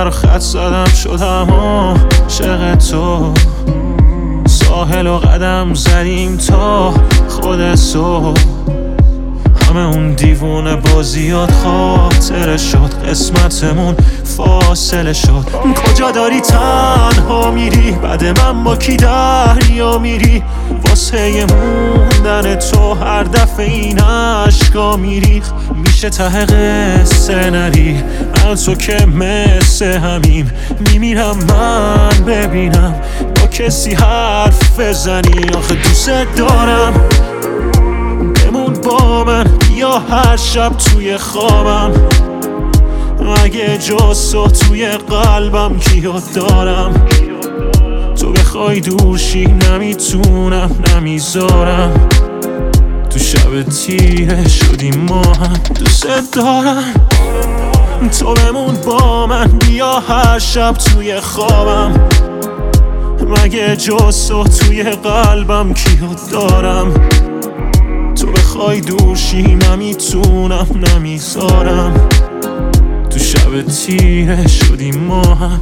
رو خط زدم شدم عاشق تو. ساحل و قدم زدیم تا خود صبح، همه اون دیوونه بازیات خاطره شد، قسمتمون فاصله شد. کجا داری تنها میری؟ بعد من با کی دریا میری؟ واسه موندن تو هر دفعه این عشقا میریخ. میشه ته قصه نری؟ من تو که مثل همیم میمیرم من ببینم با کسی حرف بزنی. آخه دوست دارم بمون با من، بیا هر شب توی خوابم. اگه جز تو توی قلبم کیو دارم؟ تو بخوای دورشی نمیتونم نمیذارم. تو شب تیره شدیم ما هم، دوست دارم تو بمون با من، بیا هر شب توی خوابم. مگه جز تو توی قلبم کیو دارم؟ تو بخوای دورشی نمیتونم نمیذارم. تو شب تیره شدیم ما هم.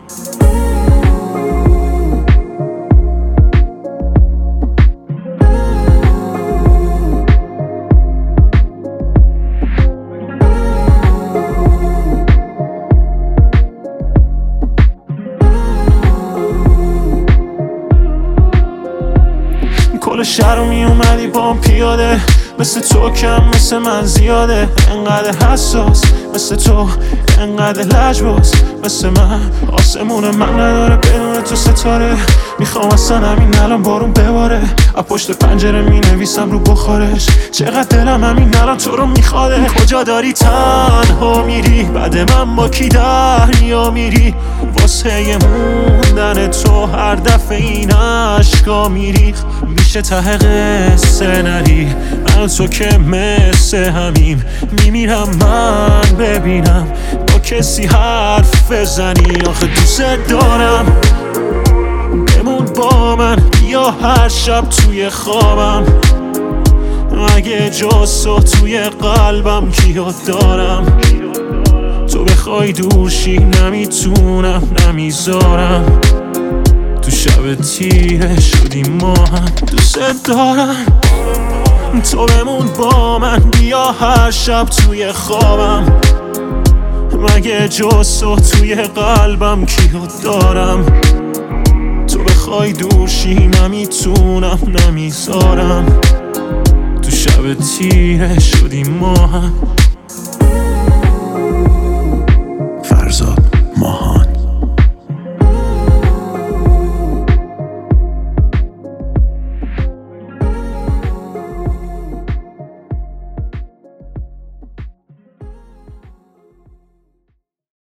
کل شهر رو می اومدی با پیاده، مثل تو کم مثل من زیاده. انقدر حساس مثل تو، انقدر لجباز مثل من. آسمون من نداره بدون تو ستاره. میخوام اصلا همین الان بارون بباره، از پشت پنجره می نویسم رو بخارش. چقدر دلم همین الان تو رو میخواده. کجا داری تنها میری؟ بعد من با کی دریا میری؟ واسه موندن تو هر دفعه این عشقا میریخ. میشه ته قصه نری؟ من تو که مثل همیم میمیرم من ببینم با کسی حرف بزنی. آخه دوست دارم بمون با من، بیا هر شب توی خوابم. اگه جز تو توی قلبم کیو دارم؟ تو بخوای دورشی نمیتونم نمیذارم. تو شب تیره شدیم ما هم، دوست دارم تو بمون با من، بیا هر شب توی خوابم. مگه جز تو توی قلبم کیو دارم؟ تو بخوای دورشی نمیتونم نمیذارم. تو شب تیره شدیم ما هم.